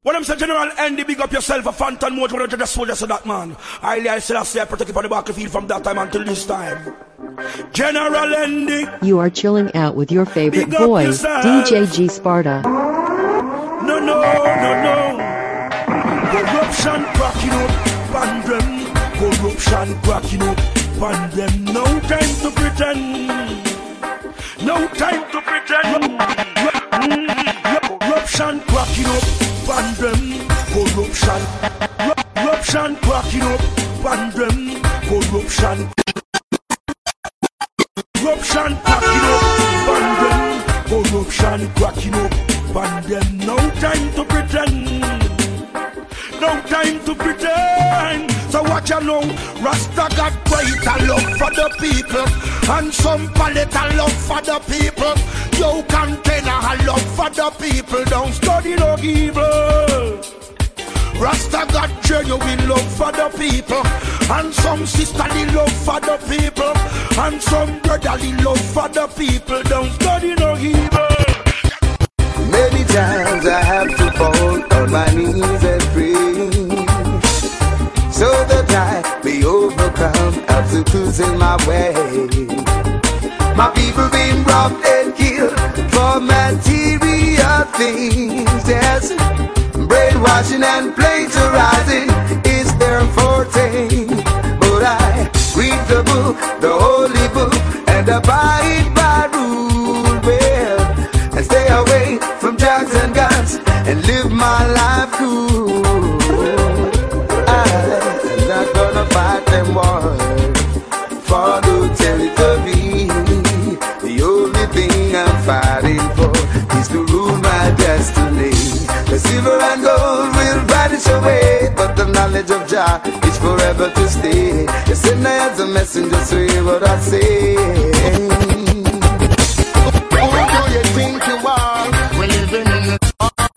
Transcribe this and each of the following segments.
When I'm saying General Andy, big up yourself, a Phantom Mode, one of the soldiers of that man. I still say I protect you from the battlefield from that time until this time. General Andy. You are chilling out with your favorite boy, DJ G Sparta. No. Corruption cracking up, ban them. Corruption cracking up, ban them. No time to pretend. No time to pretend. Corruption cracking up, ban them. Corruption. Corruption cracking up, ban them. Corruption. Corruption cracking up, ban them. Corruption cracking up, ban them. No time to pretend. No time to pretend. So what you know, Rasta got greater love for the people, and some palette love for the people. Yo container a love for the people. Don't study no evil. Rasta got genuine love for the people, and some sisterly love for the people, and some brotherly love for the people. Don't study no evil. Many times I have to fall on my knees and pray, so that I may overcome obstacles in my way. My people being robbed and killed for material things, yes. Brainwashing and plagiarizing is their forte. But I read the book, the holy book, and abide by rule well, and stay away from drugs and guns and live my life cool. I'm not gonna fight them wars for no territory. The only thing I'm fighting for is to rule my destiny. The silver and gold will vanish away, but the knowledge of Jah is forever to stay. You send I as a messenger, so hear what I say. Who do you think you are? We're living in a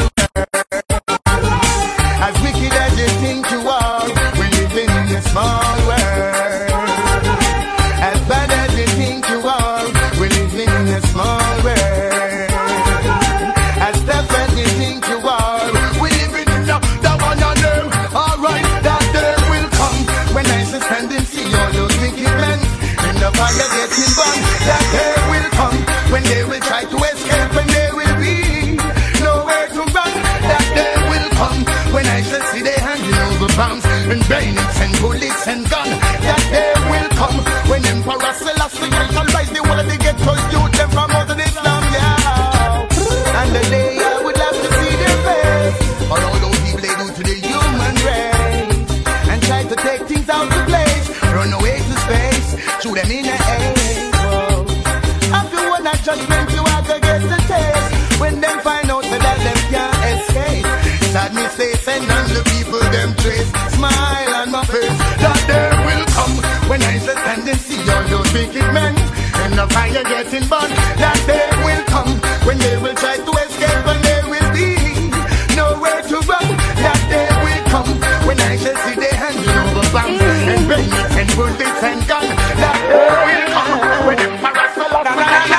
as wicked as you think you are. We're living in a small world. As bad as you think you are. We're living in a small world. As tough as you think you are. We're living in the one on them. Alright, that day will come when I stand and see all those wicked men in the fire getting burned. That day will come when they will try to escape, and there will be nowhere to run. That day will come when I shall see they handing over bombs and bayonets and bullets and guns. That day will come when Emperor Selassie shall rise the whole of the ghetto youth them from out of Islam, yeah. And the day I would love to see their face, all those people they do to the human race, and try to take things out of place, run away to space, shoot them in the air. After one that judgment you are gonna get the taste, when them find out that them can't escape. Sadness face and none the people them trace. Smile on my face. That day will come when I stand and see all those wicked men in the fire getting burned. That day will come when they will try to escape, and there will be nowhere to run. That day will come when I shall see they handing over bombs and bayonets and bullets and guns. That day will come when the parasol of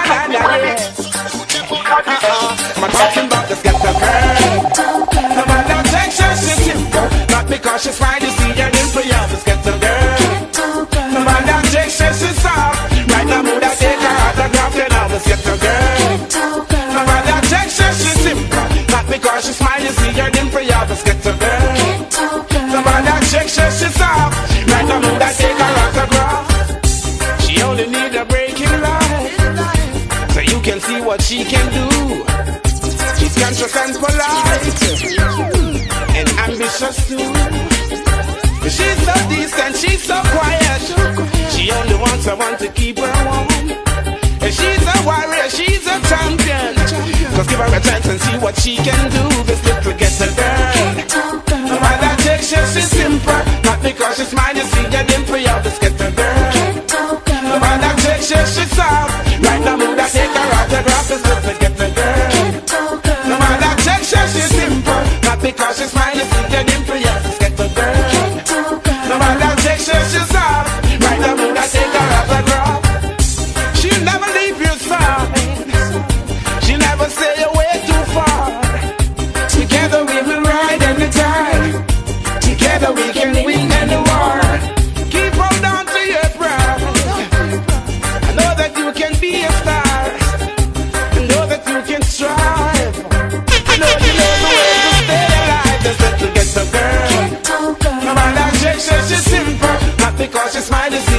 I'm talking about the ghetto girl. No matter Texas, she's simple. Not because she's fine, you see her in for you. This ghetto girl. No matter Texas, she's soft. Right now, mood I take her autograph, you know. This ghetto girl. No matter Texas, she's simple. Not because she's fine, you see her in for you. This ghetto girl. No matter Texas, she's soft. Right now, mood I take her autograph. She only need a break in life, so you can see what she can do. She's conscious and polite, and ambitious too. She's so decent, she's so quiet. She only wants someone to keep her warm. And she's a warrior, she's a champion. Just give her a chance and see what she can do. This little ghetto girl. No matter Texas, she's simple. Not because she's mine, you see her dimple. You're this ghetto girl. No matter Texas, she's soft. Right now, mood I take her autograph. This little ghetto girl. No matter Texas, she's simple. Not because she's mine, you see her dimple. You're this ghetto girl. No matter Texas, she's soft. Right now, mood I take her autograph. She'll never leave your side. She'll never say you're way too far. Together we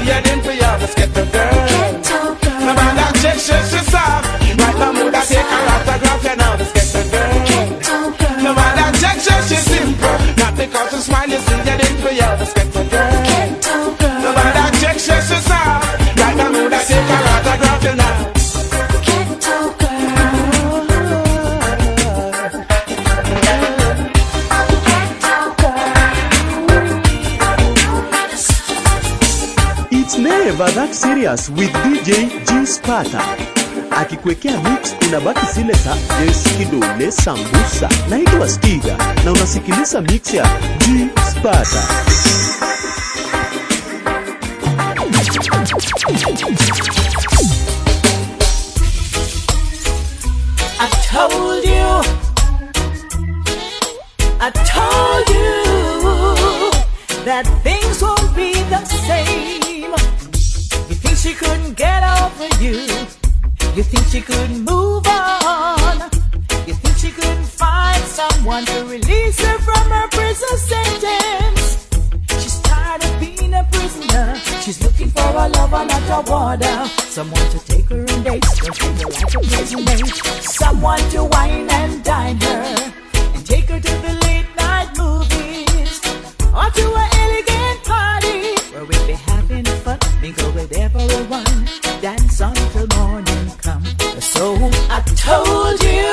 you're in for you, let's get the girl. No man that chick, she's soft. Right now, mood I take her autograph, you know, let's get the girl. No man that chick, she's simple. Not because you smile, you see you're in for you, let's get the girl. No man that chick, she's soft. Right now, mood I take her autograph, you know. Never that serious with DJ G Sparta. Akikwekea mix unabaki zile za Eskidole Sambusa. Naitwa Stiga na unasikiliza mix ya G Sparta. I told you that things won't be the same. You think she couldn't get over you? You think she couldn't move on? You think she couldn't find someone to release her from her prison sentence? She's tired of being a prisoner. She's looking for a lover, not a warder. Someone to take her on dates, don't treat her like a prison mate. Someone to wine and dine her and take her to the late night movies or to an elegant party where we'll be having fun. Mingle with everyone, dance until morning come. So I told you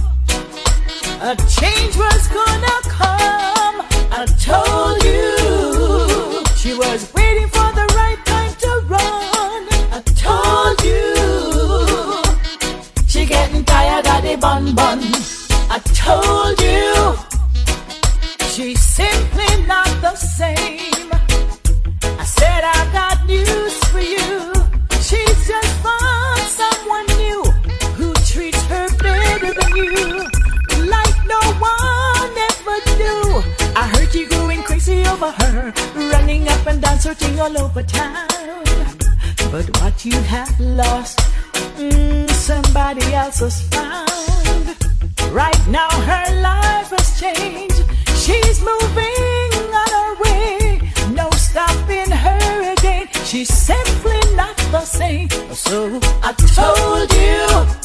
a change was gonna come. I told you she was waiting for the right time to run. I told you she getting tired of the bun bun. I told you she's simply not the same. I said I got news for you. She's just found someone new who treats her better than you, like no one ever do. I heard you going crazy over her, running up and down, searching all over town. But what you have lost, somebody else has found. Right now her life has changed. She's moving on her way. No stopping her again. She's simply not the same. So I told you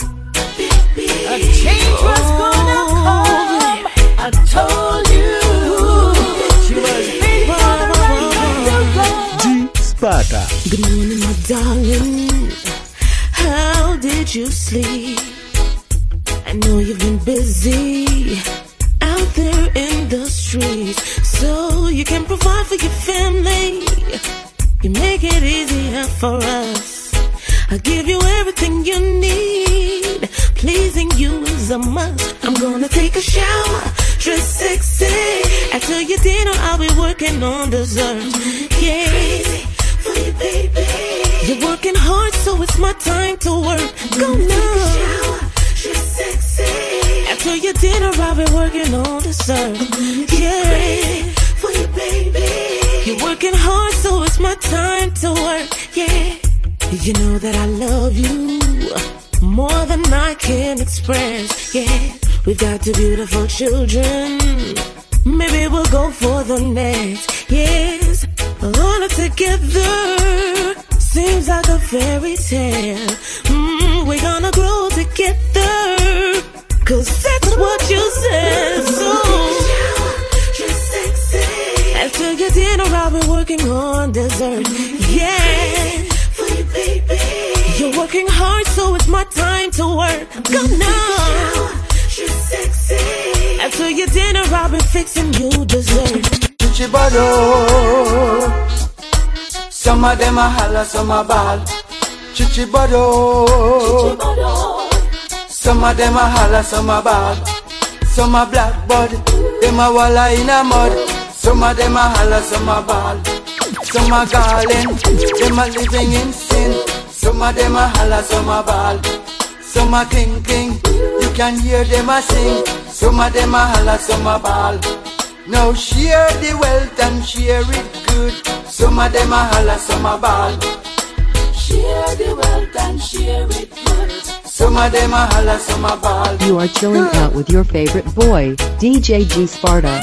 a change was gonna come. I told you she was waiting for the right time to go. G Sparta. Good morning, my darling. How did you sleep? I know you've been busy out there in the streets, so you can provide for your family. You make it easier for us. I give you everything you need. Pleasing you is a must. I'm gonna take a shower, dress sexy. After your dinner, I'll be working on dessert. Yeah, crazy for you, baby. You're working hard, so it's my time to work. Go now. Sexy. After your dinner, I'll be working on dessert. Yeah, for you, baby. You're working hard, so it's my time to work. Yeah, you know that I love you more than I can express. Yeah, we've got two beautiful children. Maybe we'll go for the next. Yes, all together seems like a fairy tale. We're gonna grow together, 'cause that's what you said. So after your dinner, I'll be working on dessert. Yeah, for you, baby. You're working hard, so it's my time to work. Go now. After your dinner, I'll be fixing you dessert. Chichibado. Some of them a holla, some a ball. Chichibado. Some of them a holla, some a ball. Some a blackbird, them a walla in a mud. Some of them a holla, some a ball. Some a garland, them a living in sin. Some of them a holla, some a ball. Some a cling cling, you can hear them a sing. Some of them a holla, some a ball. Now share the wealth and share it good. Some of them a holla, some a ball. Share the wealth and share it good. Some of them a holla, some a ball. You are chilling out with your favorite boy, DJ G Sparta.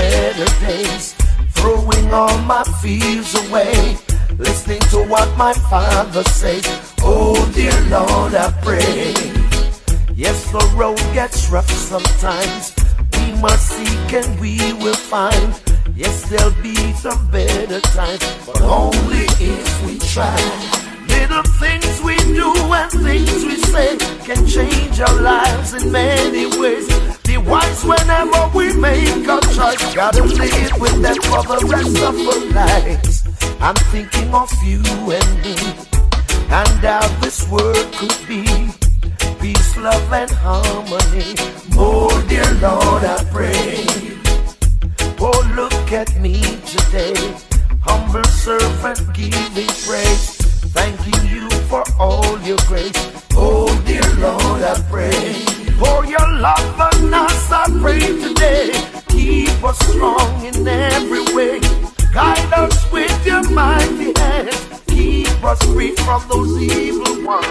better days, throwing all my fears away, listening to what my Father says. Oh dear Lord, I pray. Yes, the road gets rough sometimes. We must seek and we will find. Yes, there'll be some better times, but only if we try. Little things we do and things we say can change our lives in many ways. Be wise whenever we make a choice. Gotta live with that for the rest of our lives. I'm thinking of you and me, and how this world could be. Peace, love, and harmony. Oh, dear Lord, I pray. Oh, look at me today, humble servant giving praise, thanking you for all your grace. Oh, dear Lord, I pray. For your love on us, I pray today. Keep us strong in every way. Guide us with your mighty hands. Keep us free from those evil ones.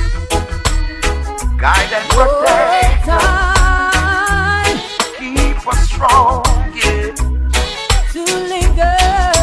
Guide and protect us. Keep us strong, yeah. To linger,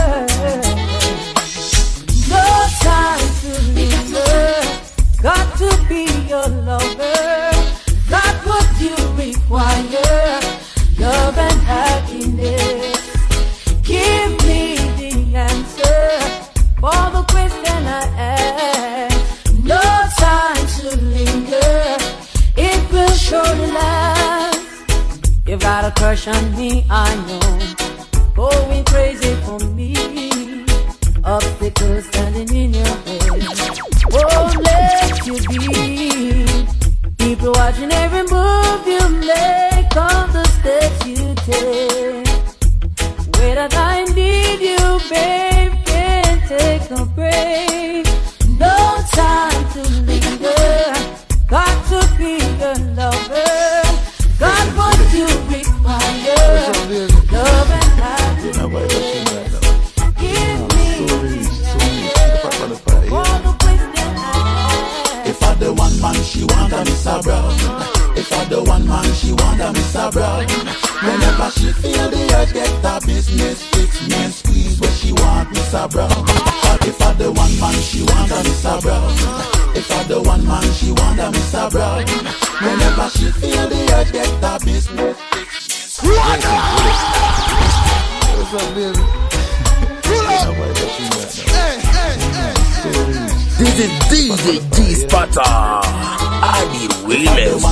no time to linger. Got to be your lover. That's what you require. Love and happiness. Give me the answer for the question I ask. No time to linger. It will surely last. You got a crush on me, I know. Going crazy for me. Obstacles standing in your way. Won't let you be. People watching every move you make, all the steps you take. Wait that I need you, babe, can't take a break. No time to linger. Got to be your lover. Got what you require. Love and happiness. Give me all the question I have. If I the one man she want a Mr. Brown. If I the one man she want a Mr. Brown. Whenever she feel the urge get her business fix me and squeeze where she want Mr. Brown. If I the one man she want a Mr. Brown. If I the one man she want a Mr. Brown. Whenever she feel the urge get her business fix me and squeeze. What's up, baby? This is DJ G-Spotter. I be realest.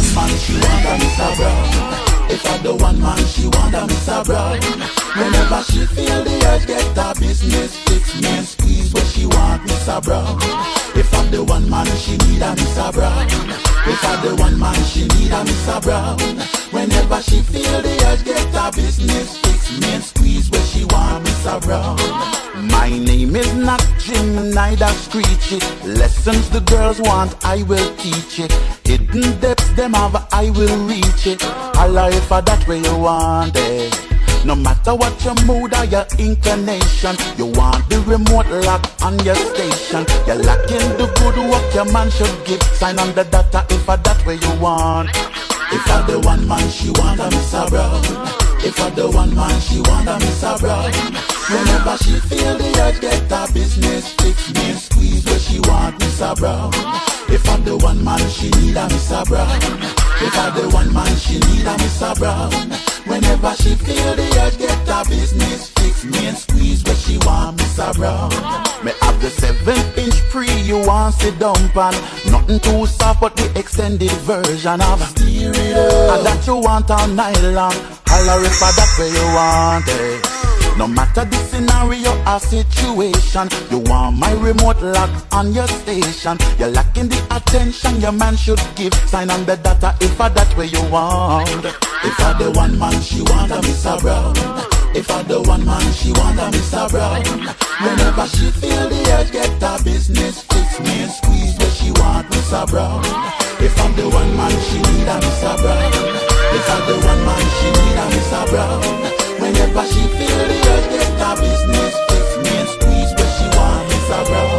If I the one man she want a Mr. Brown. Whenever she feel the urge get her business fix me and squeeze where she want Mr. Brown. If I'm the one man she need a Mr. Brown. If I the one man she need a Mr. Brown. Whenever she feel the urge get her business fix me and squeeze where she want Mr. Brown. My name is not Jim, neither Screechy. Lessons the girls want, I will teach it. Hidden depths them have, I will reach it. Holla if that way you want it. No matter what your mood or your inclination, you want the remote lock on your station. You're lacking the good work your man should give. Sign on the data if that way you want. If I the one man she want a Mr. Brown. If I the one man she want a Mr. Brown. Whenever she feel the urge get her business fix me and squeeze where she want Mr. Brown. If I'm the one man she need a Mr. Brown. If I the one man she need a Mr. Brown. Whenever she feel the urge get her business fix me and squeeze where she want Mr. Brown. Me have the 7-inch pre you want sit down pan. Nothing too soft but the extended version of steer it up. And that you want all night long. Holla if that way you want it. No matter the scenario or situation, you want my remote lock on your station. You're lacking the attention your man should give. Sign on the data if that way you want. If I the one man she want a Mr. Brown. If I the one man she want a Mr. Brown. Whenever she feel the urge get her business fix me and squeeze where she want Mr. Brown. If I'm the one man she need a Mr. Brown. If I'm the one man she need a Mr. Brown. Whenever she feel the urge get her business fix me and squeeze where she want Mr. Brown.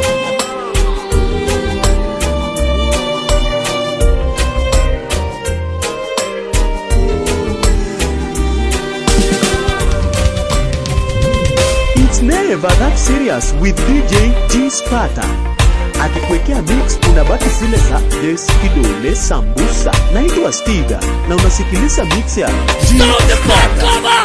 Never That Serious with DJ G Sparta. Akikuwekea mix unabaki zile za Yes Kidole Sambusa. Naitwa Stiga na unasikiliza mix ya G Sparta.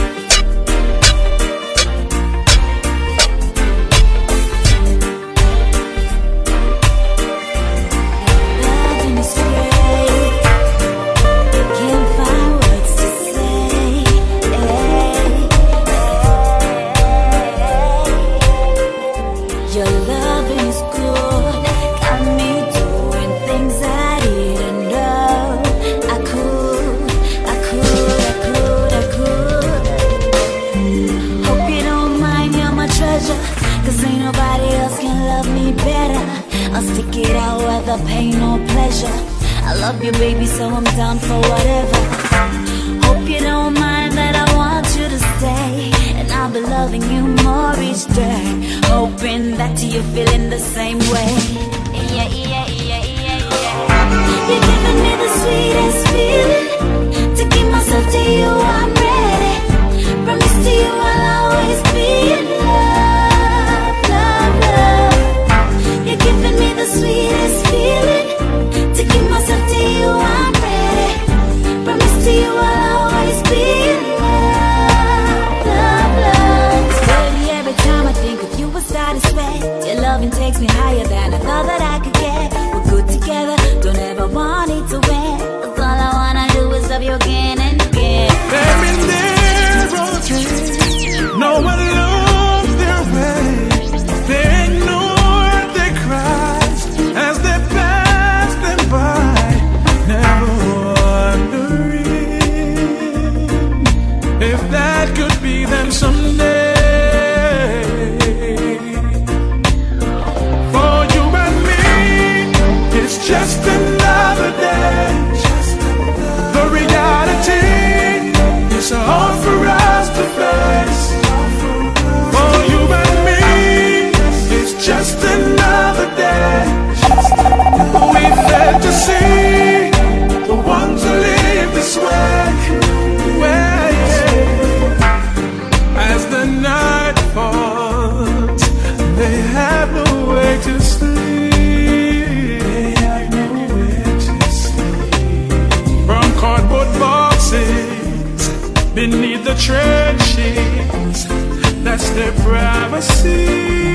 Pain or pleasure, I love you baby, so I'm down for whatever. Hope you don't mind that I want you to stay, and I'll be loving you more each day, hoping that you're feeling the same way. Yeah, yeah, yeah, yeah, yeah. You're giving me the sweetest feeling. To give myself to you, I'm ready. Promise to you I'll always be in love, love, love. You're giving me the sweetest feeling. To give myself to you, I'm ready. Promise to you I'll always be in love, love, love. It's dirty every time I think of you, I start to sweat. Your loving takes me higher than I thought that I could get. We're good together, don't ever want it to end. Cause all I wanna do is love you again and again. They've been there all day. No one loves their way. They ignore their cries as they pass them by, never wondering if that could be them someday. For you and me, it's just another day. The reality is hard for us to face. For you and me, it's just another day. We've had to see the ones who live this way. As the night falls, they have nowhere to sleep. They have nowhere to sleep. From cardboard boxes beneath the trenches, that's their privacy.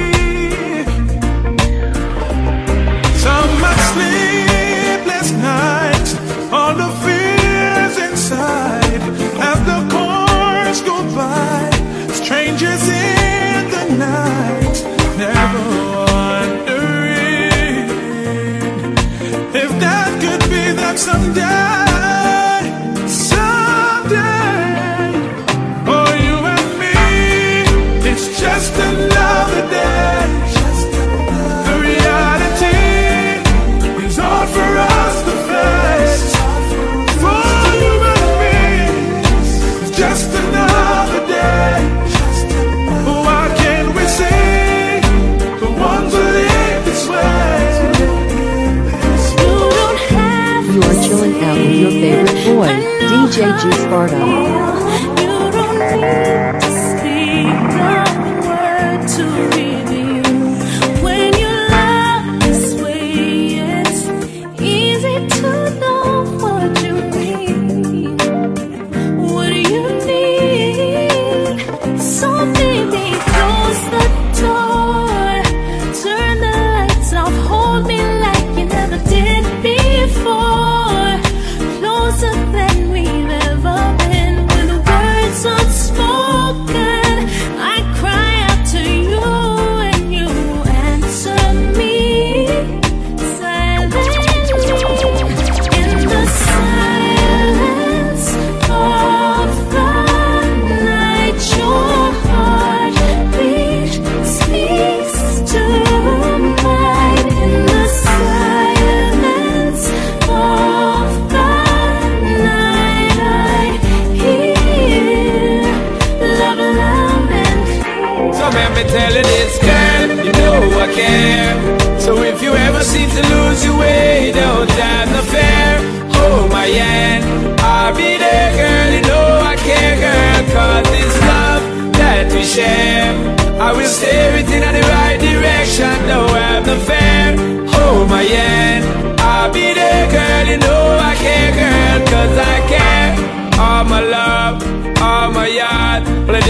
Some have sleepless nights, all the fears inside as the cars go by. Strangers in the night, never wondering if that could be them someday, someday. For you and me, it's just another day. The reality is hard for us to face. For you and me, it's just another day. Why can't we see the ones who live this way? You are chilling out with your favorite boy, DJ G Sparta. You don't need to speak a word to reveal. When you love this way, it's easy to know what you need. What do you need? So baby, close the door. Turn the lights off. Hold me like you never did before. Closer than we've ever been. With words unspoken, I cry out to you and you answer me silently. In the silence of the night, your heartbeat speaks to mine. In the silence of the night, I hear love, love, and So let me tell you this, girl, you know I care. So if you ever seem to lose your way, don't have no fear. Hold my hand, I'll be there, girl, you know I care, girl. Cause this love that we share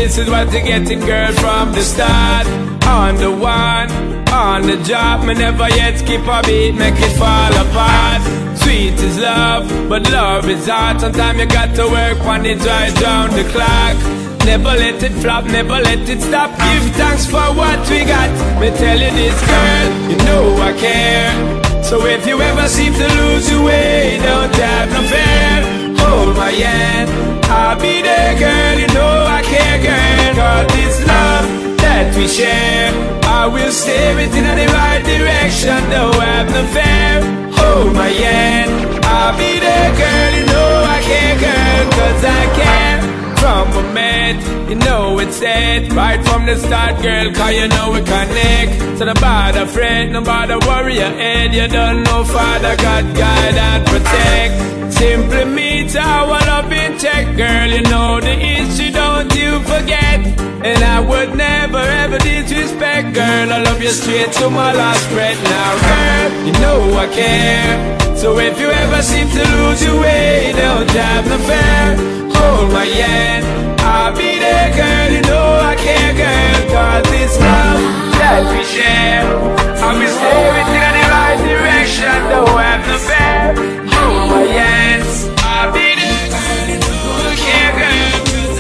this is what you get it, girl, from the start. On the one, on the job, me never yet skip a beat, make it fall apart. Sweet is love, but love is hard. Sometimes you got to work on it right round the clock. Never let it flop, never let it stop. Give thanks for what we got. Me tell you this, girl, you know I care. So if you ever seem to lose your way, don't have no fear. Hold my hand, I'll be there, girl. You know I care, girl. Cause this love that we share, I will steer it in the right direction. Don't have no fear. Hold my hand, I'll be there, girl. You know I care, girl. Cause I care. From a man, you know it's dead. Right from the start, girl, cause you know we connect. So no bother friend, no bother worry your head. You don't know Father God, guide and protect. Simply meet our love in check, girl. You know the issue, don't you forget. And I would never ever disrespect, girl. I love you straight to my last breath. Now, girl, you know I care. So if you ever seem to lose your way, don't have no fear. Hold my hand, I'll be there, girl. You know I care, girl. Cause this love that we share, I will steer it in the right direction. Don't have no fear. Hold my hand, I'll be there, girl. You know I care, girl.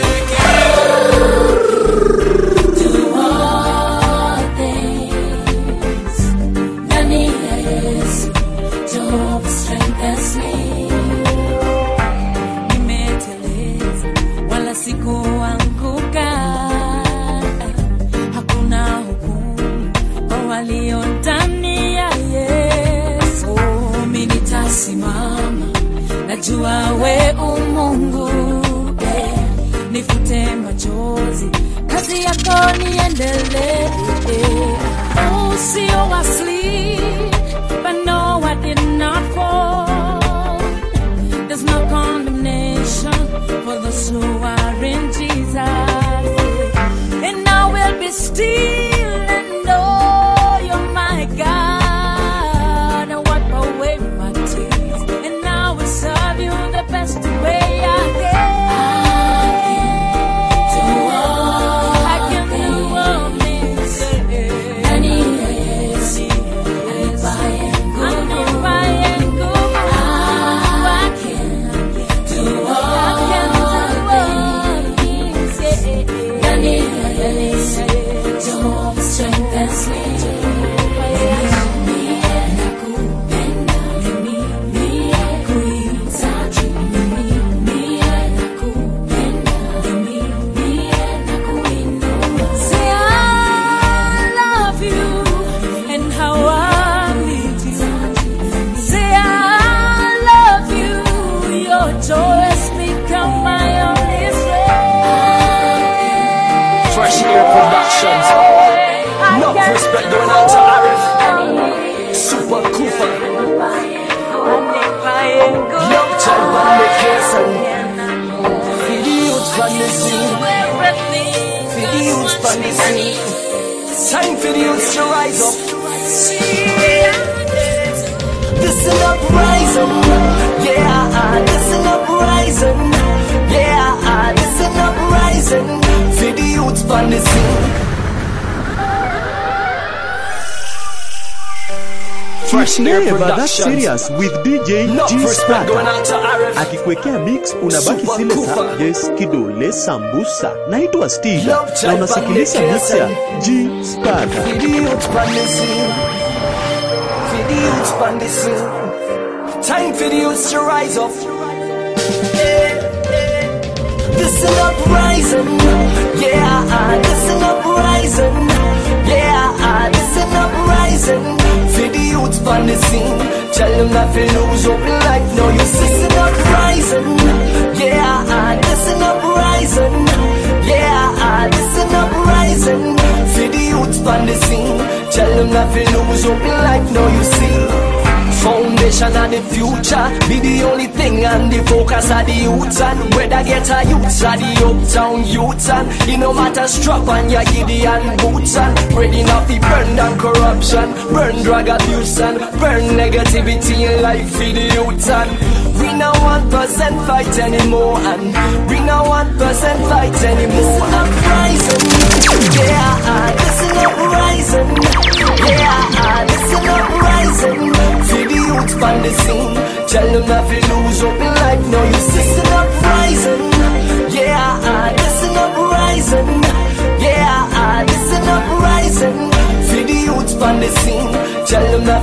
Do all things, none is Jehovah strengthens me. Sikuanguka, hakuna hukumu kwa walio ndani ya Yesu. Mimi nitasimama, najua we umungu, nifute machozi, kazi yako niendelee. Oh, sio asleep, but no, I did not fall. There's no condemnation for those who are in Jesus. And I will be still and know you're my God. And wipe away my tears, and I will serve you the best way I can. I can do all things. I need Productions. Enough respect going out to Arif. Super Cooper. Young child on vacation. For the youth on the scene. For the youth on the scene. Time for the youth to rise up. Listen up, rising. Yeah, listen up, rising. Yeah, listen up, rising. For the youth on the scene. It's never that serious with DJ G Sparta. Akikwekea mix unabaki zile za Yes Kidole Sambusa. Naitwa Steve na unasikiliza mix ya G Sparta. Time for the youth to rise up. Listen up, rising. Yeah, listen up, rising. Yeah, listen up, rising. For the youth on the scene, tell them not to lose hope in life. No, you listen up, rising. Yeah, listen up, rising. Yeah, listen up, rising. For the youth on the scene, tell them not to lose hope in life. No, you see. Foundation of the future be the only thing, and the focus of the youth. And whether get a youth or the uptown youth, and it no matter strap on your Gideon boots, and spreading off the burn down corruption, burn drug abuse, and burn negativity in life for the youth. And we no 1% fight anymore, and we no 1% fight anymore.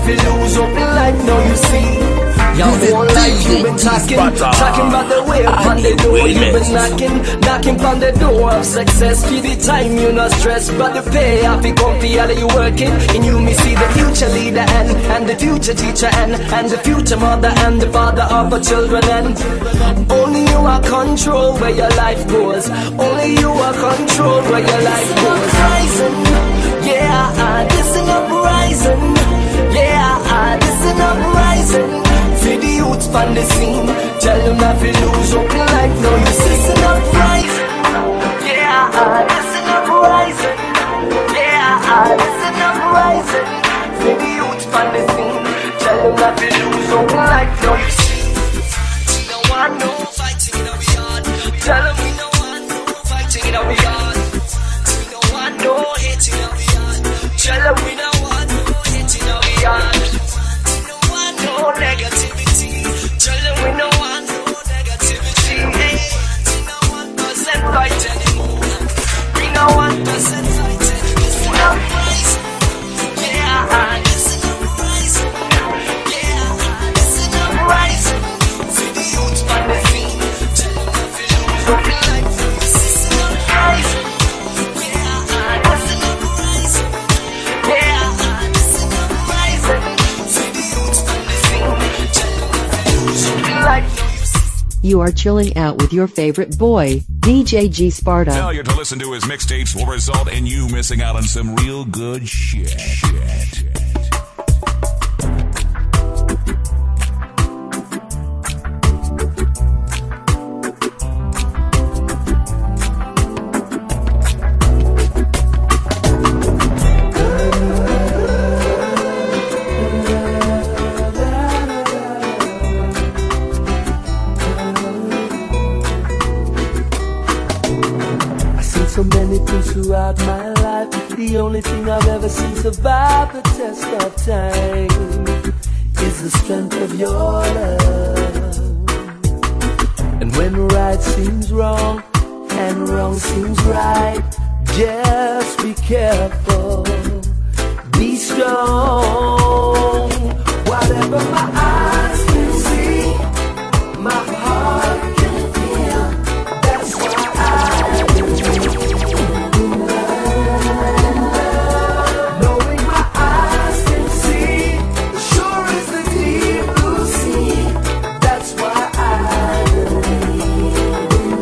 feel lose up in life, now you see. Your whole life you been talking about the way upon the door. You been knocking on the door of success. For the time you not stress, but the pay off it come for all of you working. In you me see the future leader and the future teacher and the future mother and the father of the children and only you are control where your life goes. Only you are control where your life goes. Rising, yeah, this is uprising. Yeah, this is uprising. See the youths from the scene. Tell them not to lose hope in life. No, you see it's an uprising. Yeah, this is uprising. Yeah, this is uprising. See the youths from the scene. Tell them not to lose hope in life. No, you see. We don't want no fighting in our yard. Tell them we don't want no fighting in our yard. We don't want no hating in our yard. Tell them we don't want no hating in our yard. No negativity. Tell them we don't want no negativity. Hey, we don't want 1% fight anymore. We don't want 1% fight anymore. This is not rise. Yeah, this is not rise. Yeah, this is not rise. See the youth on the scene. Tell them I feel lose up in life. This is not rise. Yeah, this is not rise. Yeah, this is not rise. See the youth on the You are chilling out with your favorite boy, DJ G Sparta. Failure to listen to his mixtapes will result in you missing out on some real good shit. So many things throughout my life. The only thing I've ever seen survive the test of time is the strength of your love. And when right seems wrong and wrong seems right, just be careful, be strong. Whatever my eyes can see, my heart can feel. That's why I knowing my eyes can see, sure as the deep blue sea. That's why I believe in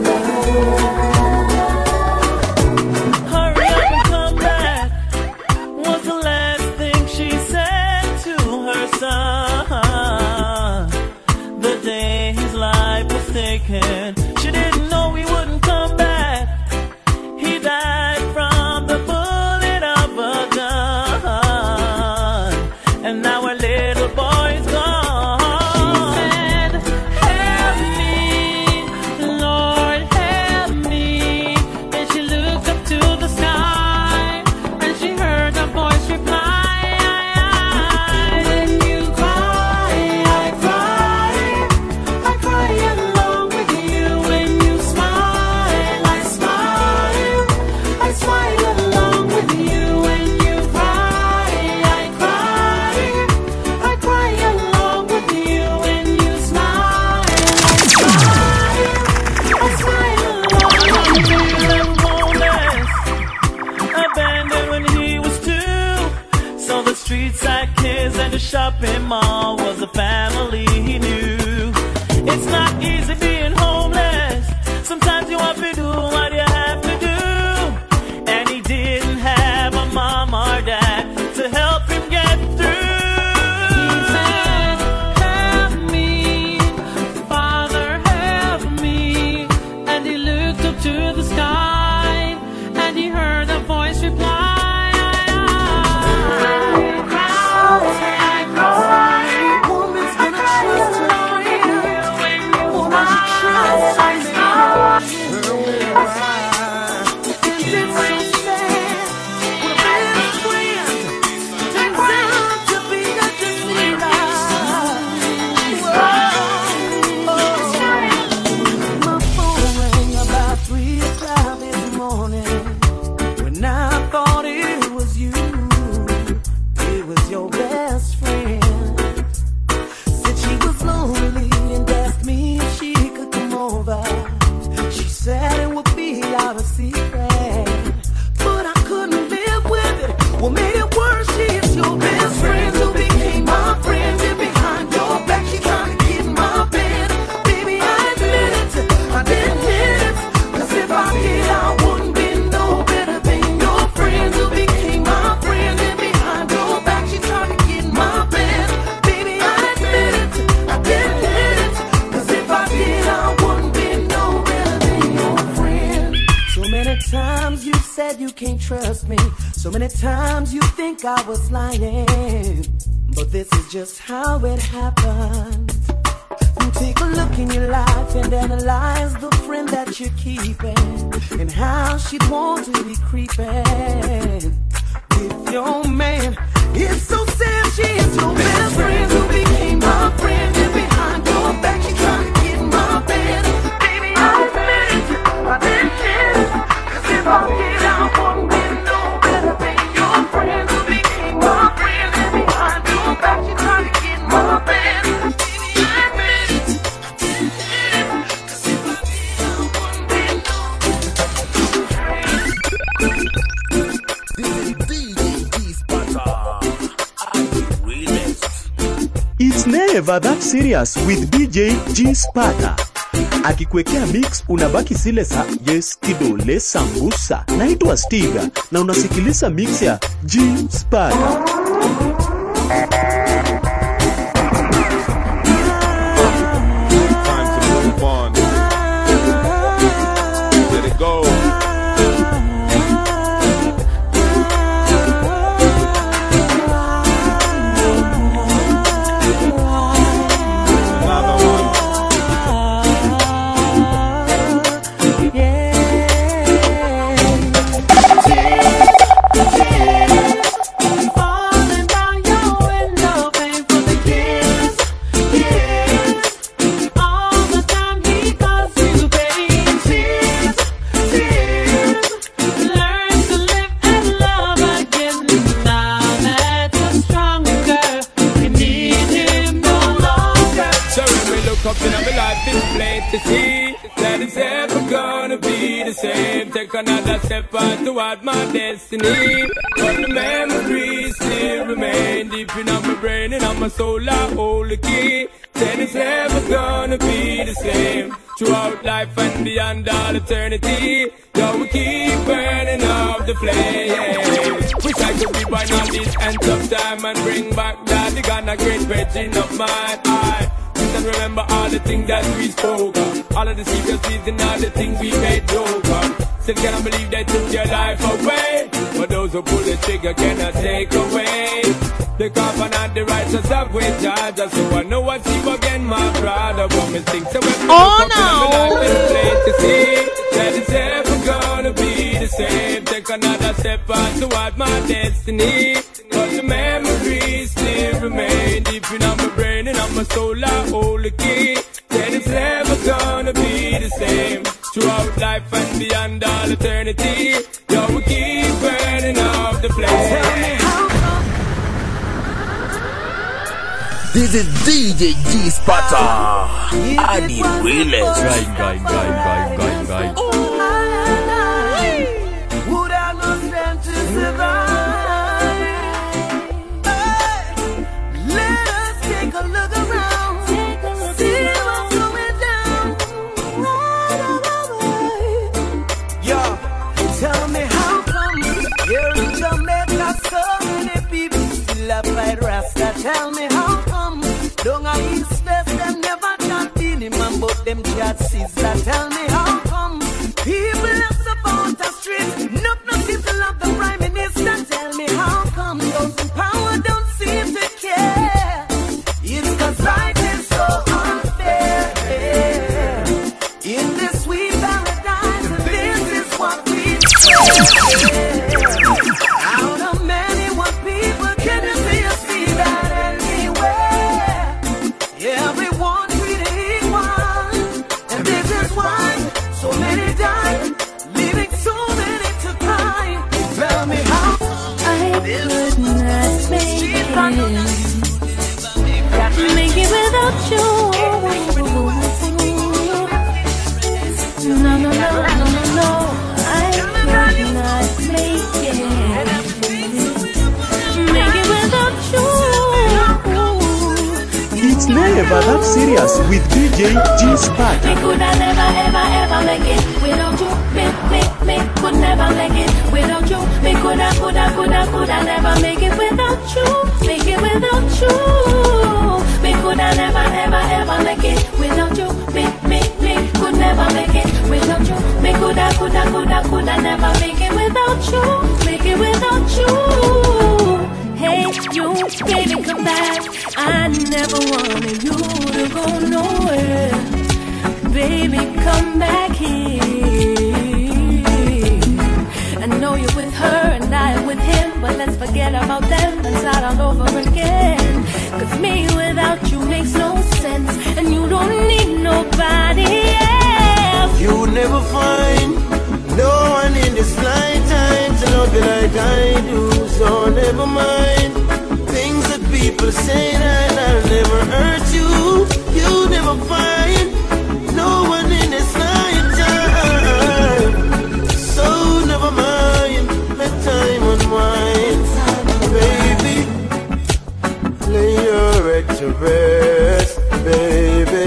love. Hurry up and come back was the last thing she said to her son the day his life was taken. She didn't know he wouldn't come back. He died from the bullet of a gun, and now our little boy's gone. She said, help me, Lord, help me. Then she looked up to the sky, and she heard a voice reply, when you cry, I cry. I cry along with you. When you smile, I smile. I smile along with you. When you cry, I cry. I cry along with you. When you smile, I smile. I smile along with you. Left homeless, abandoned when he was 2. So the streets like his and the shopping mall was a family he knew. It's not easy being homeless. Sometimes you have to do what you have to do. And he didn't have a mom or dad to help him get through. He said, help me, Father, help me. And he looked up to the sky, and he heard a voice reply, woman's gonna trust her friend. Woman, she trusts her man. And it's so sad when a best friend turns out to be a deceiver. My phone rang about 3 o'clock this morning. When I thought it was you, it was your best friend. said you can't trust me. So many times you think I was lying, but this is just how it happened. Take a look in your life and analyze the friend that you're keeping, and how she'd want to be creeping with your man. It's so sad she is your best friend who became my friend, and behind your back she tried to get my band. Baby, I admit it, I didn't care, 'cause if I did I wouldn't be no better than your friend who became my friend, and behind your back she tried to get my band. It's never that serious with DJ G Sparta. Akikwekea mix unabaki zile za Yes Kidole Sambusa. Naitwa Stiga na unasikiliza mix ya G Sparta. Another step on toward my destiny, but the memories still remain deep in my brain and on my soul. I hold the key. Then it's never gonna be the same throughout life and beyond all eternity. Yo, we keep burning up the flame. Wish I could be by now this end of time and bring back that the Ghana great virgin of mine. And remember all the things that we spoke of, all of the secrets and all the things we made joke of. Still cannot believe they took your life away, but those who pull the trigger cannot take away the covenant, the righteous of which judge. So I know I see again, my brother, but me think so. Oh no! To see that it's ever gonna be the same. Take another step on toward my destiny, but the memories still remain deep in my brain and on my soul. I hold the key. Then it's never gonna be the same throughout life and beyond all eternity. Yo, we keep burning up the flame. Tell me how come. This is DJ G Sparta. I need realness. Guy. Would I not stand to survive? Let us take a look around. See what's going down. Yo, tell me how come here in Jamaica so many people still have fight Rasta. Tell me how come don't I East West them never chat in man but them chat sister. Tell me how come people are support the street, not people love the Prime Minister. Tell me how come those in power don't seem to care. It's 'cause life is so unfair. In this sweet paradise, this is what we say. Out of many what people can you see that anywhere. Everyone treated equal, and this is why so many die, leaving so many to cry. Tell me how I could not make it without you. No. I could not make it without you. It's never that serious with DJ G Sparta. We could never ever make it without you. Me could never make it without you. Me could never make it without you. Make it without you. Me could never ever make it without you. Me could never make it without you. Me could coulda never make it without you. Make it without you. Hey, you, baby, come back. I never wanted you to go nowhere. Baby, come back here. I know you're with her and I'm with him, but let's forget about them and start all over again. Cause me without you makes no sense, and you don't need nobody else. You never find no one in this lifetime to love you like I do. So never mind things that people say that I'll never hurt you. You never find no one in this lifetime. So never mind, let time unwind. Baby, lay your head to rest, baby.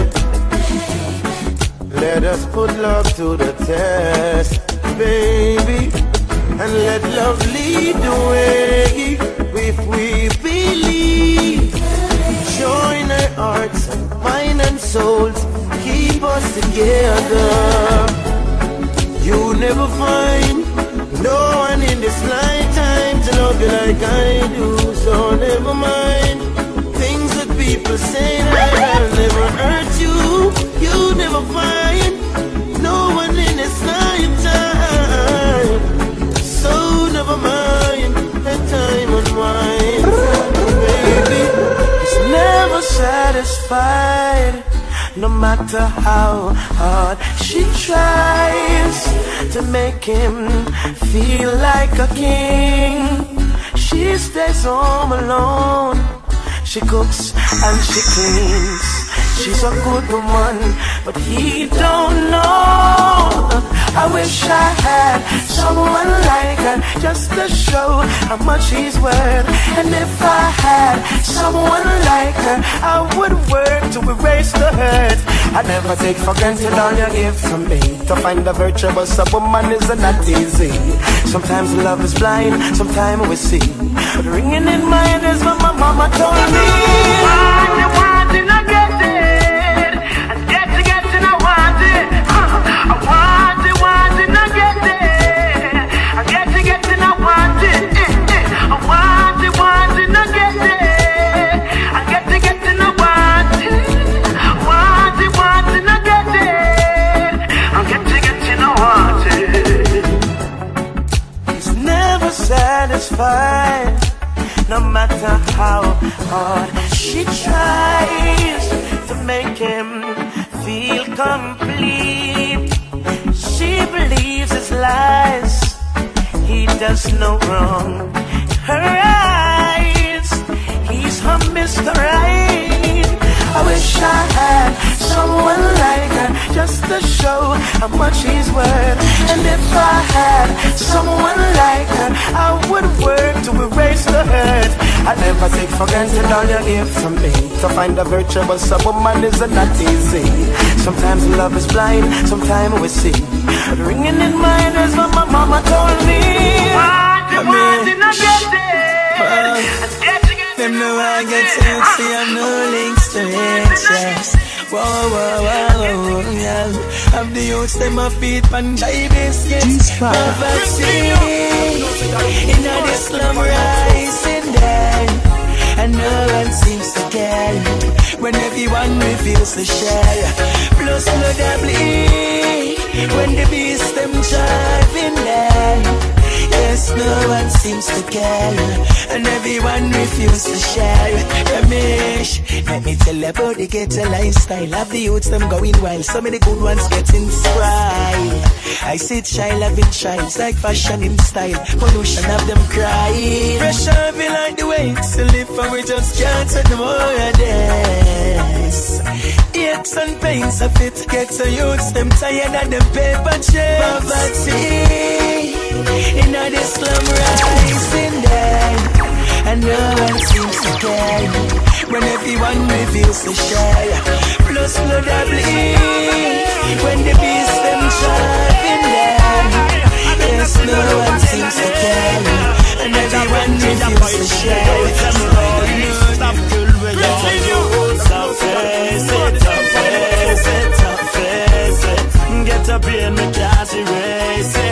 Let us put love to the test, baby, and let love lead the way. If we believe, join our hearts, mind and souls, keep us together. You never find no one in this lifetime to love you like I do. So never mind things that people say that I'll never hurt you. You never find no one in this lifetime. So never mind, let time unwind. Baby, it's never satisfied, no matter how hard she tries to make him feel like a king. She stays home alone, she cooks and she cleans. She's a good woman, but he don't know. I wish I had someone like her, just to show how much he's worth. And if I had someone like her, I would work to erase the hurt. I never take for granted all you give to me. To find a virtuous a woman is not easy. Sometimes love is blind, sometimes we see. But ringing in my head is what my mama told me. Want it, I get it. I get it, I want it. I want it, I get it. I get it, I want it. I want it, I get it. I get it, I want it. Want it, I get it. I get it, I want it. He's never satisfied, no matter how hard she tries to make him feel complete. She believes his lies, he does no wrong. Her eyes, he's her Mr. Right. I wish I had someone like her, just to show how much he's worth. And if I had someone like her, I would work to erase the hurt. I never take for granted all you give to me. To find a virtuous a woman is not easy. Sometimes love is blind, sometimes we see. But ringing in my head is what my mama told me. Want it, I get it. Them know I get to see I'm no links to riches. Whoa, yeah. Have the youths, them my feet pan chai biscuits. Poverty in the slum rising down, and no one seems to care when everyone reveals to share. Plus blood I bleed when the beast them driving down. Yes, no one seems to care, and everyone refuses to share. Ramesh, let me tell you about the ghetto lifestyle. Have the youths them going wild, so many good ones getting spoiled. I see child having childs like fashion in style. Pollution have them crying. Pressure feel like the way to live, and we just can't take no more of this. Aches and pains of it, ghetto youths them tired of them paper chase. Poverty in the slum rising down, and no one seems to care when everyone reveals to share. Plus blood I bleed when the beast them driving down. Yes, no one seems to care, and everyone reveals to share. Stop get up here and make us erase it.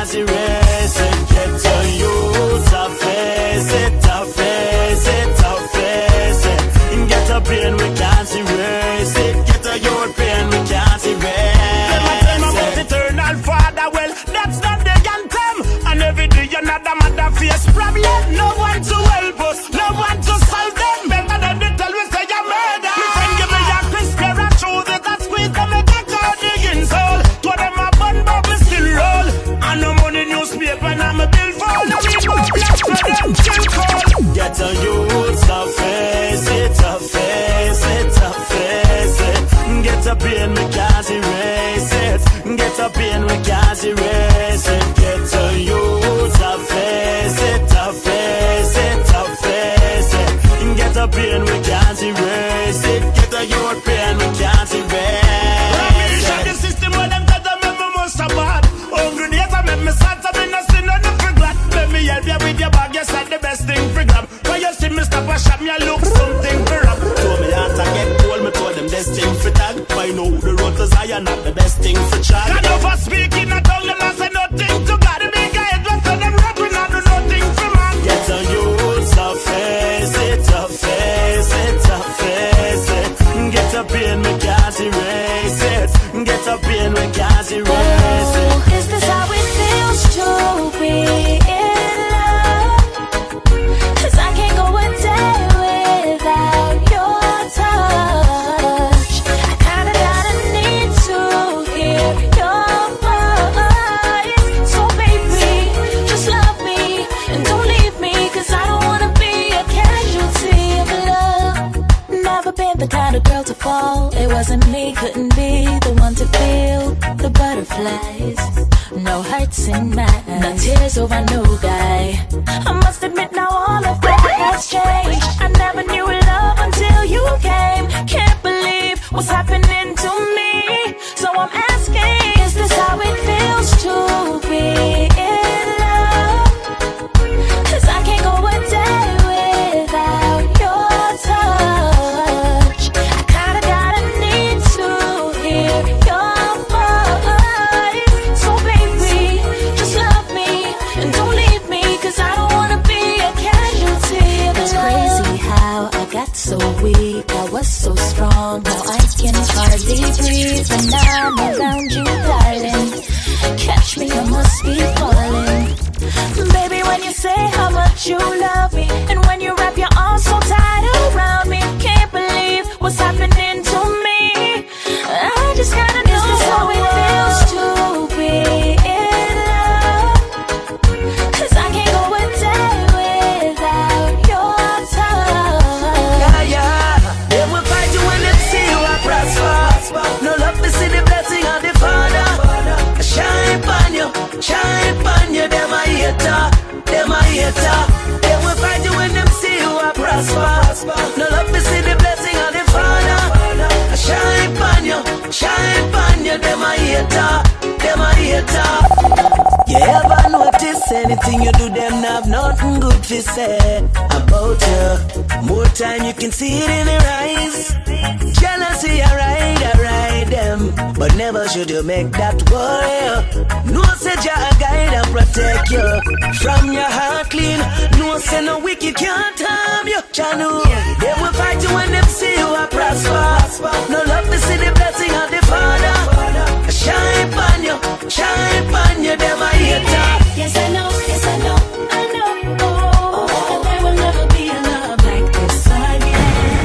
can't erase it. Get a youth to face it, to face it, to face it. Get a pain we can't erase it. Get a youth pain we can't erase it. Tell me about eternal Father, well, that's not the anthem. And every day another mother face problem. No one to help us, no one to solve them. Better than they tell we say you murder. Me friend give me a crisp pair of shoes that I squeeze them and take out the insole. To them a bun but we still roll. And no money newspaper and I'm a bill for. Now we go black for them chill call. Get a youth to face it, to face it, to face it. Get a pain we can't erase it. Get a pain we can't erase it. Get a youth to face it, to face it, to face it. Get a pain we can't erase it. Get a youth pain we can't erase it. The system where them that I make me most bad. Hungry days I make me sad, so me no see nothing for glad. Let me help you with your bag, you said the best thing for grab. When you see me stop a shop, me a look something for rap. Told me heart I get cold, me told them best thing for tag. I know the road to Zion, not the best thing for chat. Can over speak in a tongue, them I say nothing to God. The big guy, let's tell them rap, we not do nothing for man. Get a youth to face it, to face it, to face it. Get a pain, we can't erase it. Get a pain, we can't erase it. Oh, is this how it feels to be in love? 'Cause I can't go a day without your touch. I kinda need to hear your voice. So baby, just love me and don't leave me, 'cause I don't wanna be a casualty of love. Never been the kind of girl to fall. It wasn't me, couldn't be the one to feel the butterflies. No hurts in my eyes, no tears over no guy. I must admit now all of that has changed. I never knew love until you came. Can't believe what's happening to me. So I'm asking, is this how it feels to be in love? 'Cause I can't go a day without your touch. I kinda need to hear your voice. So baby, just love me and don't leave me, 'cause I don't wanna be a casualty. It's crazy how I got so weak. I was so strong, now I can hardly breathe. And I'm around you, darling. Catch me, I must be falling. Baby, when you say how much you love me, and when you wrap your arms so tight around me, can't believe what's happening to me. I just gotta know, is this how it feels to be in love? 'Cause I can't go a day without your touch. Yeah, yeah. They will fight you when they see you are prosper. No love to see the blessing of the Father. Shine on you, them a hater, them a hater. They will fight you when them see you are prosper. No love to see the blessing of the Father. Shine on you, them a hater, them a hater. You ever notice anything you do, them have nothing good to say about you? More time you can see it in their eyes. Jealousy, I ride them, but never should you make that worry. No say Jah guide and protect you from your heart clean. No say no wicked can't harm you. Jah know they will fight you when them see you are prosper. No love to see the blessing of the Father. Shine on you, them a hater. Yes I know, I know. Oh, there will never be a love like this again.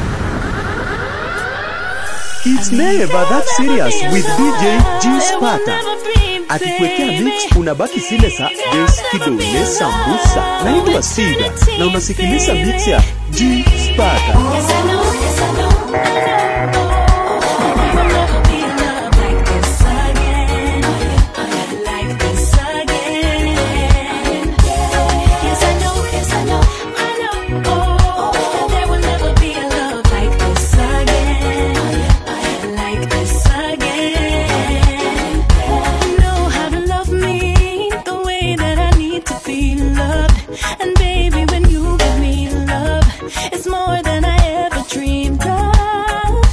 It's never that serious with DJ G Sparta. Akikuwekea mix unabaki zile za Yes Kidole Sambusa. Naitwa Siga na unasikiliza mix ya G Sparta. Yes I know, I know. There will never be a love like this again. Like this again. Yes I know, I know. There will never be a love like this again. Like this again. You know how to love me the way that I need to feel loved. And baby, when you give me love, it's more than I ever dreamed of.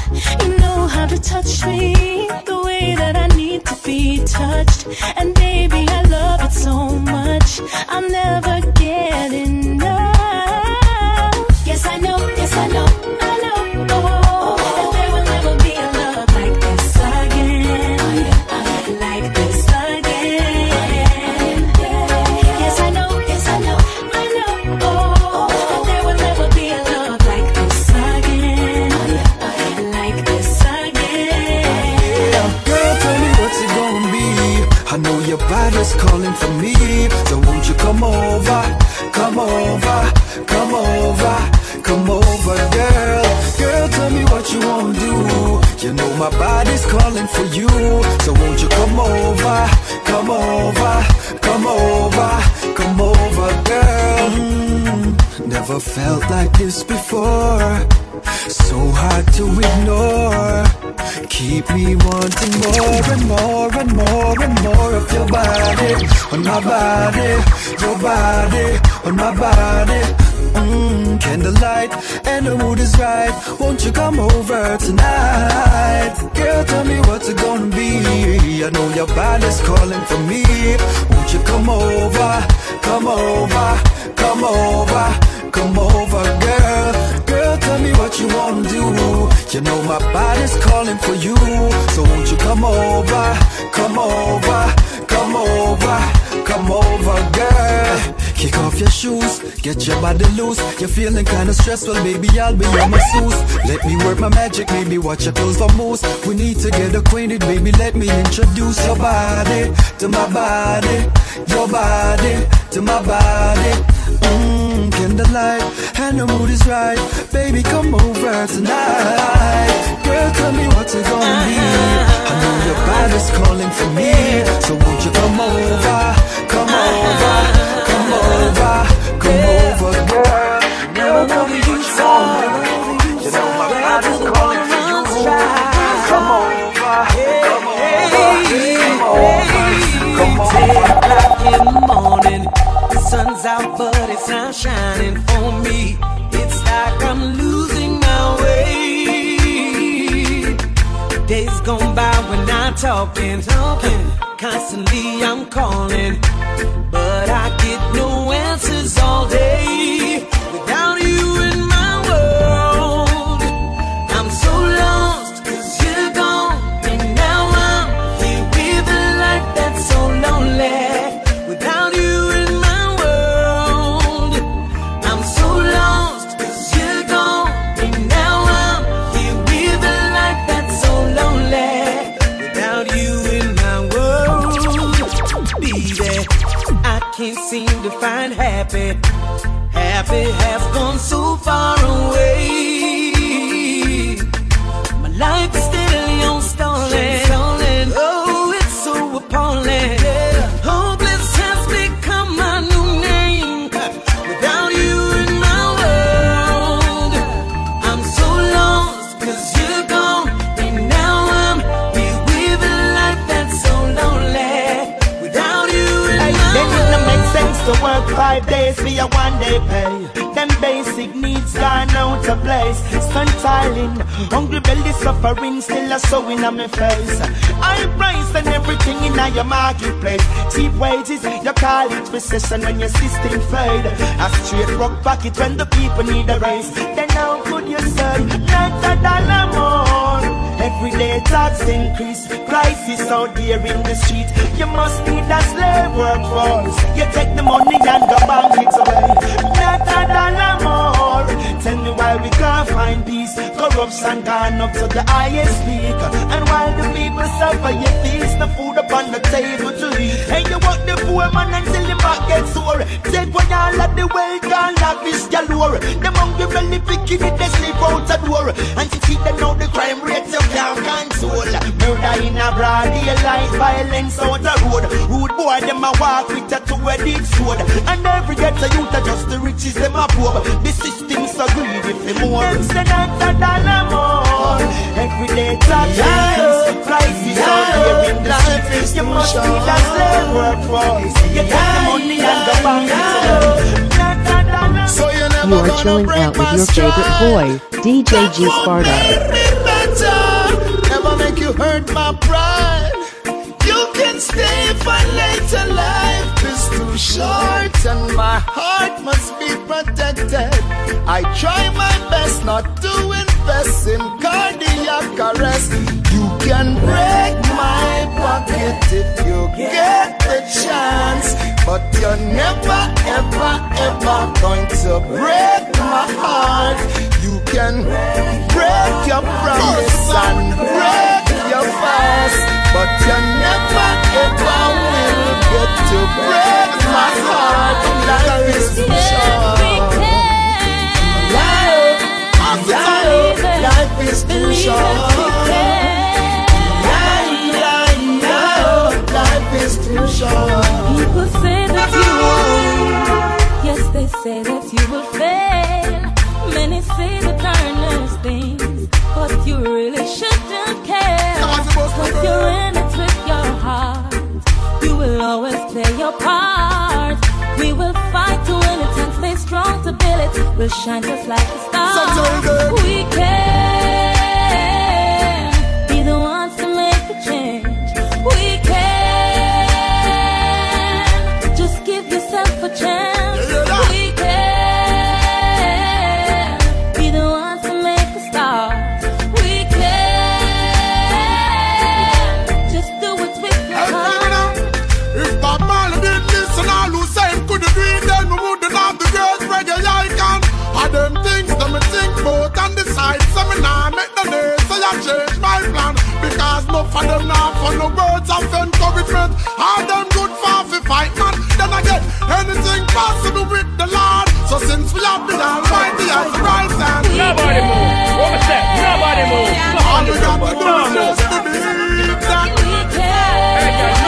And baby, I love it so much, I'll never get enough. Yes, I know, yes, I know, I know. Oh, that there will never be a love like this again, like this again. Yes, I know, yes, I know, I know. Oh, that there will never be a love like this again, like this again. Girl, tell me what's it gonna be. I know your body's calling for me, so won't you come over, come over, come over, come over, girl. Girl, tell me what you wanna do. You know my body's calling for you, so won't you come over, come over, come over, come over, girl. Never felt like this before, so hard to ignore. Keep me wanting more and more and more and more of your body on my body, your body on my body. Candlelight and the mood is right. Won't you come over tonight? Girl, tell me what's it gonna be. I know your body's calling for me. Won't you come over, come over, come over, come over, girl. Girl, tell me what you wanna do. You know my body's calling for you, so won't you come over, come over, come over, come over, girl. Kick off your shoes, get your body loose. You're feeling kinda stressed, well baby I'll be your masseuse. Let me work my magic, maybe watch your clothes for moves. We need to get acquainted, baby, let me introduce your body to my body, your body to my body. Candlelight and the mood is right. Baby, come over tonight. Girl, tell me what's it gonna be. I know your body's calling for me, so won't you come over, come over, come over, come over, girl. Girl, tell me what you want. You know my body's calling for you. Come over, come over, come over, come over. 10 o'clock in the morning, the sun's out but it's not shining for me. It's like I'm losing my way. Days gone by when I'm talking. Constantly I'm calling, but I get no answers all day. Without you in my world, I'm so lost 'cause you're gone. And now I'm here with a life that's so lonely. Without you in my world, I'm so lost 'cause you're gone. And now I'm here with a life that's so lonely. Without you in my world, baby, I can't seem to find happy. Happy has gone so far away. My life is steadily on stalling. Oh, it's so appalling. Hopeless has become my new name. Without you in my world, I'm so lost 'cause you're gone. And now I'm here with a life that's so lonely. Without you in my world. Then it no make sense to work 5 days for your 1 day pay. Them basic needs gone out of place. Sun tiling, hungry belly suffering, still a sewing on my face. High price and everything in your marketplace. Cheap wages, you call it recession when your system fade. A straight rock pocket when the people need a raise. Then how could you say not a dollar more? Everyday tax increase, prices out there in the street. You must need a slave workforce. You take the money and go bank it away. Not a dollar more. Tell me why we can't find peace. Corruption gone up to the highest peak. And while the people suffer, you feast the food upon the table to eat. And you want the poor man until the back gets sore. Take when all of the wealth and lavish galore. The monkey belly picking it, they sleep out the door. And to feed them now the crime rates you can't control. Murder in a broad daylight, violence out the road. Rude boy, them a walk with a two-edged sword. And every gets a youth, just the riches, them a poor. The system's so greedy for more. It's not a dollar more. Every day taxes, prices out here in the streets. You must need a slave workforce. You get the money and the bank. You are chilling out with your favorite boy, DJ G Sparta. Never make you hurt my pride. You can stay for later. Life is too short and my heart must be protected. I try my best not to invest in cardiac arrest. You can break my pocket if you get the chance, but you're never, ever, ever going to break my heart. You can break your promise and break your fast, but you never, ever will get to break my heart. Life is too short. Life is too short. Life is too short. People say that you will, yes, they say that you will fail. Many say the darnest things, but you really shouldn't care. Cause you're in it with your heart. You will always play your part. We will fight to win it and stay strong to build it. We'll shine just like a star. We can be the ones to make a change. We can just give yourself a chance. We can be the ones to make a start. We can just do it with your heart. If Bob Marley did this and all Hussein could do it, then we wouldn't have the girls reggae icon. All them things that me think about and decide. So me nah make the day, so I change my plan. Because no for them now for no words of encouragement. All them good for fight man. Then again, anything possible with the Lord. So since we have the Almighty as right hand, nobody move. What was that? Nobody move. All we got to do is just to believe that we can.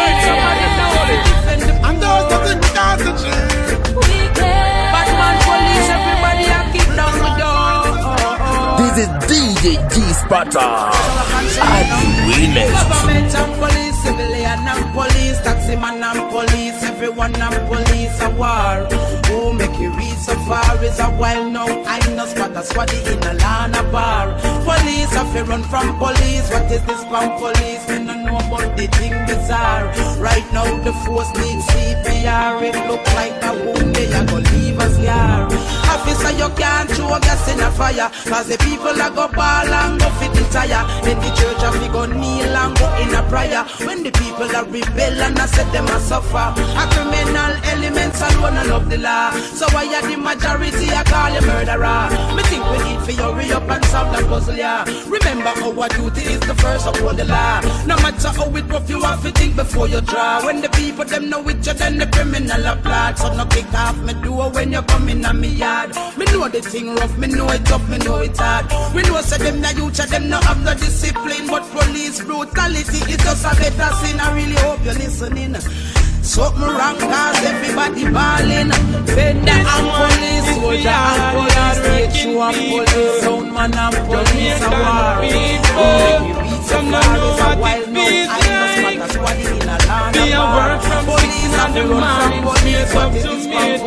And those that think we can't achieve. We can. Batman police, everybody a keep down the door. This is DJ G Spotter. Government and police, civilian and police, taxi man and police, everyone and police a war. Who make it reach so far is a while now. I know spotter squaddy in a Lana bar. Police have to run from police. What is this from police? We don't know about the thing bizarre. Right now the force needs CPR. It look like a wound they are gonna leave us here. Officer, you can't throw gas in a fire, cause the people are go ball and go fit the tire. Then the church have to go kneel and go in a prayer. When the people are rebel and I said them a suffer. A criminal elements alone and love the law. So why are the majority I call a murderer? Me think we need for you hurry up and solve that puzzle, yeah. Remember our duty is the first upon the law. No matter how it rough, you have to think before you draw. When the people them know it, you then the criminal applaud. So no kick off me door when you come in on me yard. Me know the thing rough, me know it tough, me know it hard. We know say them the youth, them no have no discipline, but police brutality is just a better sin. I really hope you're listening. Something wrong cause everybody ballin'. Fender and police, soldier and police, state show and police, sound man and police a war. Some don't know what it feels like. Be a work from police and the morning, police up to midnight.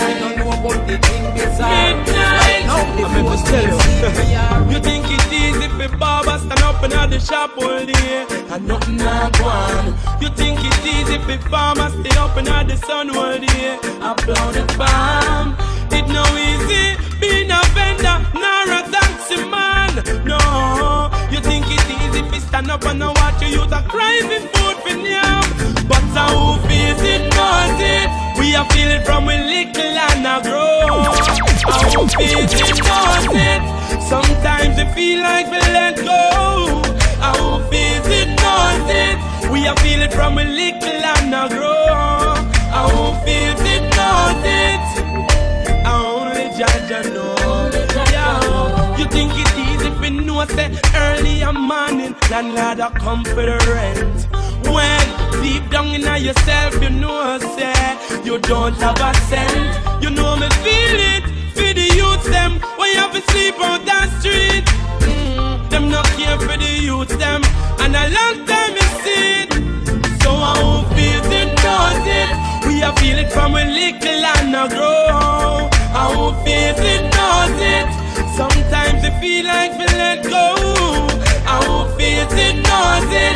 Midnight. I'm going to tell you. You think it's easy for Baba stand up in the shop all day and nothing not gone. You think it's easy for farmers stay up in the sun all day and blow the bomb. It no easy being a vendor nor a taxi man. No, you think it's easy for stand up and watch you use a crazy food for now. But who feels it knows it. We are feeling from a little and a grow. Who feels it knows it. Sometimes we feel like we let go. Who feels it knows it. We are feeling from a little and a grow. Who feels it knows it. Only Jah know. Yeah. You think it's easy if we know say early in morning landlord a come for the rent. When deep down in yourself you know say you don't have a cent. You know me feel it for the youth them when you have to sleep on that street. Them not care for the youth them and a long time you see it. So I won't feel it knows it. We are feeling from a little and a grow. I won't feel it knows it. Sometimes it feel like we let go. I won't feel it knows it. We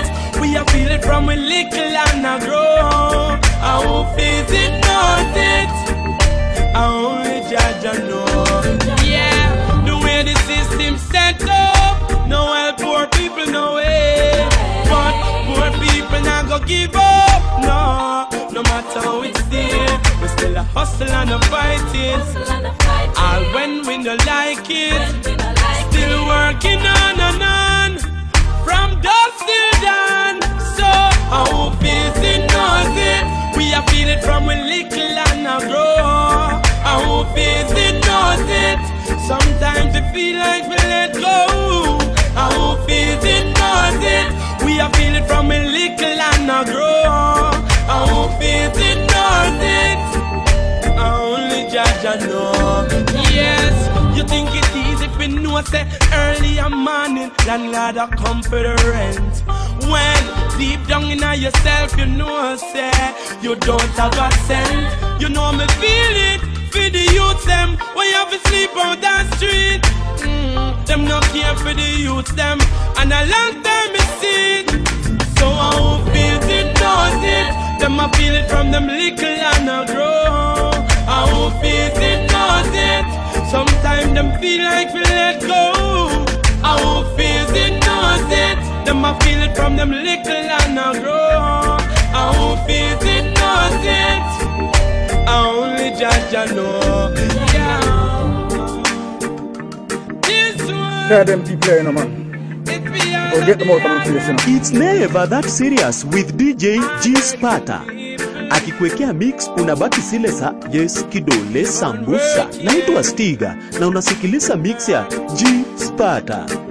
We a feel it from a little and a grow. I who feels it knows it. I only judge and know. Yeah, the way the system set up, no help poor people, no way. But poor people not go give up, no. No matter how it's there, we still a hustle and a fight it. All when we don't like it, still working on and on, from dusk till dawn. So I hope it knows it. We are feel it from a little and a grow. I hope it knows it. Sometimes it feel like we let go. I hope it knows it. We are feel it from a little and a grow. I hope it knows it. I only judge and know. Yes, you think it's easy if you know say early in morning landlord a come for the rent. When deep down in yourself you know say you don't have a cent. You know me feel it for the youth them when you have to sleep on that street. Them not care for the youth them and a long time me see it. So I hope it knows it. Them a feel it from them little and a grow. I hope it knows it. Sometimes them feel like we let go. I hope it knows it. Them a feel it from them little and a grow. I hope it knows it. I only judge and know. Yeah. This one. Tell them people here, man. Get them out of the place, you know. It's never that serious with DJ G Sparta. Akikuwekea mix unabaki zile za Yes Kidole Sambusa. Naitwa Stiga na unasikiliza mix ya G Sparta.